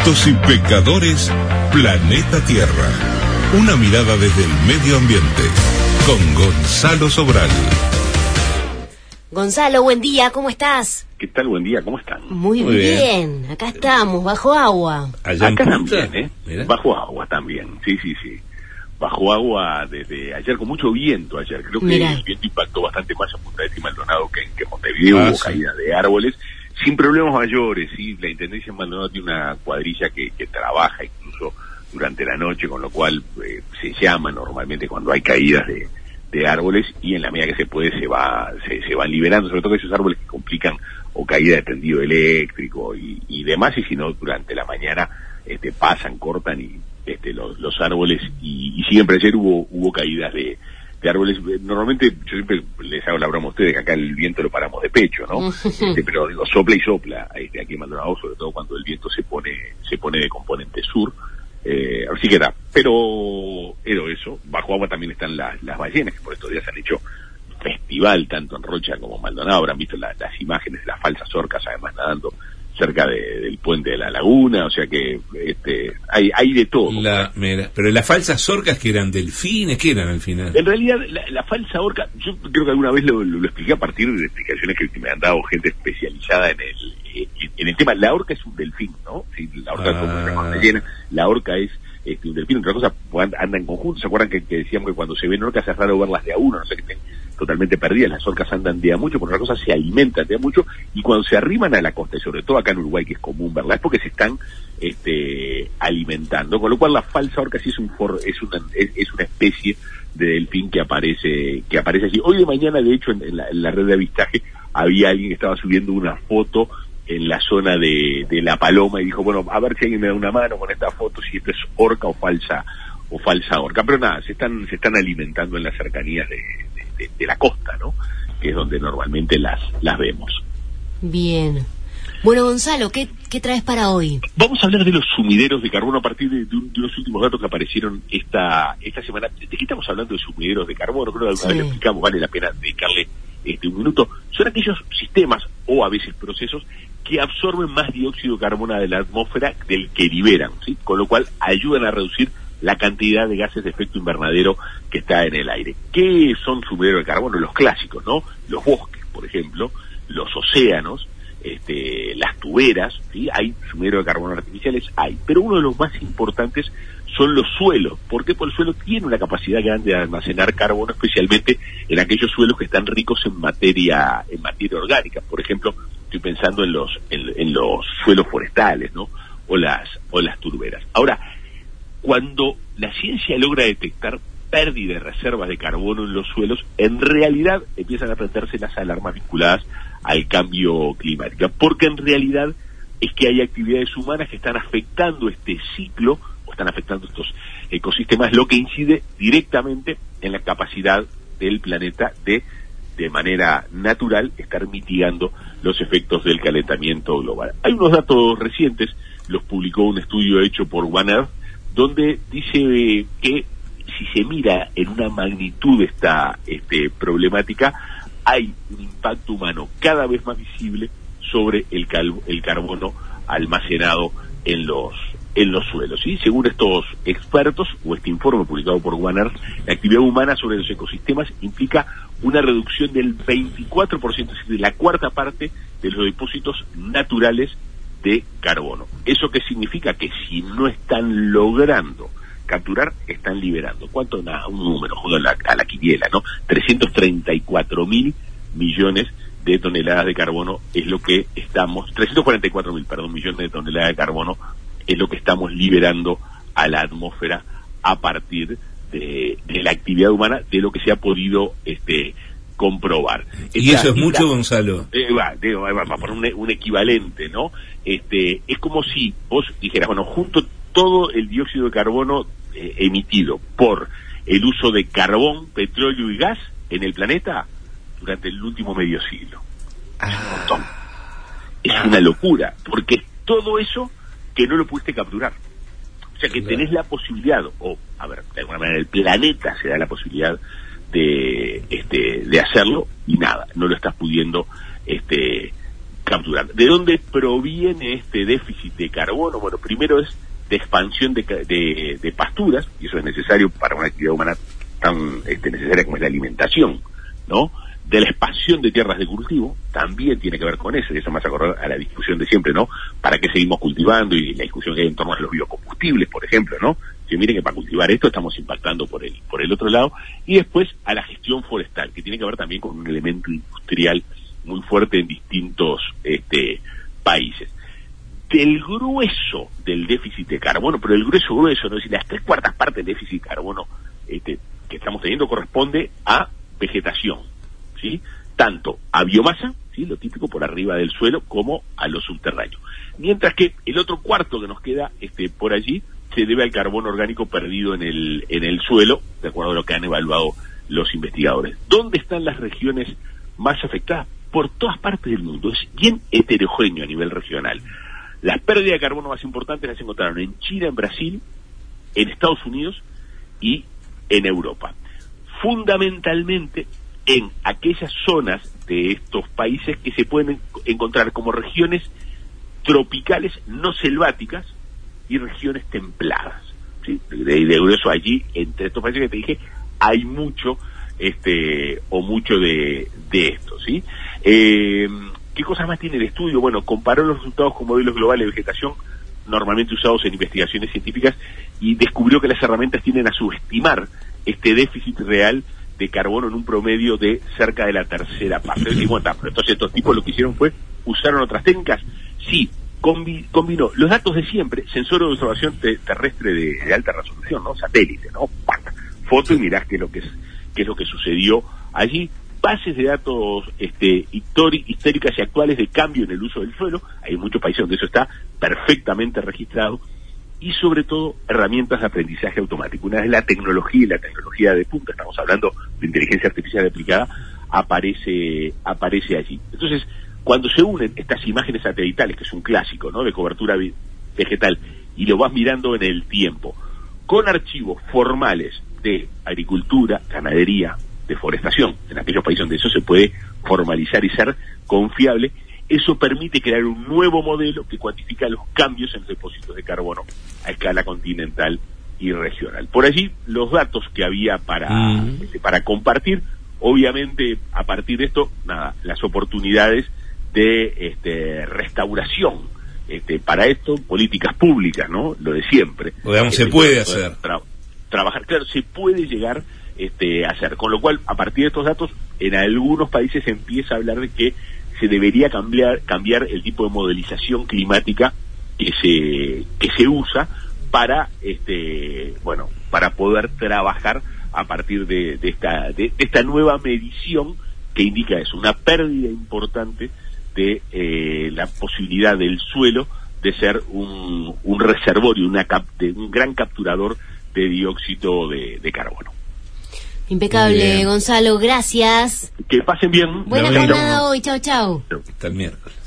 Santos y pecadores, Planeta Tierra. Una mirada desde el medio ambiente. Con Gonzalo Sobral. Gonzalo, buen día, ¿cómo estás? ¿Qué tal? Buen día, ¿cómo están? Muy bien, acá estamos, bajo agua. Allá acá también, bajo agua también, sí. Bajo agua desde ayer, con mucho viento ayer. Creo que el viento impactó bastante más en Punta del Este y Maldonado que en Montevideo. Hubo caída de árboles, sin problemas mayores, ¿sí? La Intendencia en Maldonado tiene una cuadrilla que trabaja incluso durante la noche, con lo cual se llama normalmente cuando hay caídas de árboles, y en la medida que se puede se van liberando, sobre todo esos árboles que complican o caída de tendido eléctrico y demás, y si no, durante la mañana pasan, cortan y los árboles y siempre ayer hubo caídas de árboles. Normalmente yo siempre les hago la broma a ustedes que acá el viento lo paramos de pecho, ¿no? Pero digo, sopla y sopla aquí en Maldonado, sobre todo cuando el viento se pone de componente sur. Así que pero eso, bajo agua también están las ballenas, que por estos días han hecho festival tanto en Rocha como en Maldonado. Habrán visto las imágenes de las falsas orcas además nadando cerca del puente de la laguna, o sea que hay de todo. Pero las falsas orcas, que eran delfines, ¿qué eran al final? En realidad la falsa orca, yo creo que alguna vez lo expliqué a partir de explicaciones que me han dado gente especializada en el tema. La orca es un delfín, ¿no? Sí, la orca como una ballena, la orca es un delfín. Otra cosa, anda en conjunto. ¿Se acuerdan que decíamos que cuando se ven orcas es raro verlas de a uno? No sé, que estén totalmente perdidas. Las orcas andan de a mucho, porque otra cosa se alimentan de a mucho, y cuando se arriman a la costa, y sobre todo acá en Uruguay, que es común verlas, es porque se están alimentando, con lo cual la falsa orca sí es una especie de delfín que aparece allí. Hoy de mañana, de hecho, en la red de avistaje había alguien que estaba subiendo una foto en la zona de La Paloma y dijo, bueno, a ver si alguien me da una mano con esta foto, si esto es orca o falsa orca. Pero nada, se están alimentando en las cercanías de la costa, ¿no? Que es donde normalmente las vemos. Bien. Bueno, Gonzalo, ¿qué traes para hoy? Vamos a hablar de los sumideros de carbono a partir de unos últimos datos que aparecieron esta semana. ¿De qué estamos hablando de sumideros de carbono? Creo que alguna vez lo explicamos, vale la pena dedicarle un minuto. Son aquellos sistemas o a veces procesos que absorben más dióxido de carbono de la atmósfera del que liberan, ¿sí? Con lo cual ayudan a reducir la cantidad de gases de efecto invernadero que está en el aire. ¿Qué son sumideros de carbono? Los clásicos, ¿no? Los bosques, por ejemplo, los océanos, las tuberas, ¿sí? Hay sumideros de carbono artificiales, pero uno de los más importantes son los suelos. ¿Por qué? Porque el suelo tiene una capacidad grande de almacenar carbono, especialmente en aquellos suelos que están ricos en materia orgánica. Por ejemplo, estoy pensando en los suelos forestales, ¿no? O las turberas. Ahora, cuando la ciencia logra detectar pérdida de reservas de carbono en los suelos, en realidad empiezan a prenderse las alarmas vinculadas al cambio climático, porque en realidad es que hay actividades humanas que están afectando este ciclo, o están afectando estos ecosistemas, lo que incide directamente en la capacidad del planeta de manera natural estar mitigando los efectos del calentamiento global. Hay unos datos recientes, los publicó un estudio hecho por One Earth, donde dice que si se mira en una magnitud esta problemática, hay un impacto humano cada vez más visible sobre el carbono almacenado en los suelos. ¿Sí? Según estos expertos, o este informe publicado por One Earth, la actividad humana sobre los ecosistemas implica una reducción del 24%, es decir, de la cuarta parte de los depósitos naturales de carbono. ¿Eso qué significa? Que si no están logrando capturar, están liberando. ¿Cuánto? Nada, un número, juego a la quiniela, ¿no? 334.000 millones de toneladas de carbono es lo que estamos, 344.000 millones de toneladas de carbono es lo que estamos liberando a la atmósfera a partir de la actividad humana, de lo que se ha podido comprobar. ¿Y eso es mucho, Gonzalo? Va por un equivalente, ¿no? Es como si vos dijeras, bueno, junto todo el dióxido de carbono emitido por el uso de carbón, petróleo y gas en el planeta durante el último medio siglo. Es un montón. Es una locura, porque es todo eso que no lo pudiste capturar. O sea que tenés la posibilidad, de alguna manera el planeta se da la posibilidad de hacerlo, y nada, no lo estás pudiendo capturando. ¿De dónde proviene este déficit de carbono? Bueno, primero es de expansión de pasturas, y eso es necesario para una actividad humana tan necesaria como es la alimentación, ¿no? De la expansión de tierras de cultivo, también tiene que ver con eso, y eso me hace acordar a la discusión de siempre, ¿no? ¿Para qué seguimos cultivando? Y la discusión que hay en torno a los biocombustibles, por ejemplo, ¿no? Si miren que para cultivar esto estamos impactando por el otro lado, y después a la gestión forestal, que tiene que ver también con un elemento industrial muy fuerte en distintos países. Del grueso del déficit de carbono, pero el grueso, ¿no? Es decir, las 3/4 partes del déficit de carbono que estamos teniendo corresponde a vegetación, ¿sí? Tanto a biomasa, ¿sí? Lo típico por arriba del suelo, como a lo subterráneo. Mientras que el otro cuarto que nos queda por allí se debe al carbono orgánico perdido en el suelo, de acuerdo a lo que han evaluado los investigadores. ¿Dónde están las regiones más afectadas? Por todas partes del mundo, es bien heterogéneo a nivel regional. Las pérdidas de carbono más importantes las encontraron en China, en Brasil, en Estados Unidos y en Europa. Fundamentalmente en aquellas zonas de estos países que se pueden encontrar como regiones tropicales no selváticas y regiones templadas, ¿sí? De eso allí, entre estos países que te dije, hay mucho mucho de esto, ¿sí? ¿Qué cosas más tiene el estudio? Bueno, comparó los resultados con modelos globales de vegetación normalmente usados en investigaciones científicas y descubrió que las herramientas tienden a subestimar este déficit real de carbono en un promedio de cerca de la tercera parte. Entonces estos tipos lo que hicieron fue, usaron otras técnicas, sí, combinó los datos de siempre, sensor de observación terrestre de alta resolución, ¿no? Satélite, ¿no? ¡Pac! Foto y mirás qué es lo que sucedió allí. Bases de datos históricas y actuales de cambio en el uso del suelo, hay muchos países donde eso está perfectamente registrado, y sobre todo herramientas de aprendizaje automático. Una vez la tecnología y la tecnología de punta, estamos hablando de inteligencia artificial aplicada, aparece allí. Entonces, cuando se unen estas imágenes satelitales, que es un clásico, ¿no?, de cobertura vegetal, y lo vas mirando en el tiempo, con archivos formales de agricultura, ganadería, deforestación, en aquellos países donde eso se puede formalizar y ser confiable, eso permite crear un nuevo modelo que cuantifica los cambios en los depósitos de carbono a escala continental y regional. Por allí, los datos que había para compartir, obviamente, a partir de esto, las oportunidades de restauración, para esto, políticas públicas, ¿no? Lo de siempre. Digamos, se puede hacer. Trabajar, claro, se puede llegar a hacer. Con lo cual, a partir de estos datos, en algunos países se empieza a hablar de que se debería cambiar el tipo de modelización climática que se usa para para poder trabajar a partir de esta nueva medición que indica eso, una pérdida importante de la posibilidad del suelo de ser un reservorio, un gran capturador de dióxido de carbono. Impecable, Gonzalo, gracias. Que pasen bien. Buena jornada hoy, chau. Hasta el miércoles.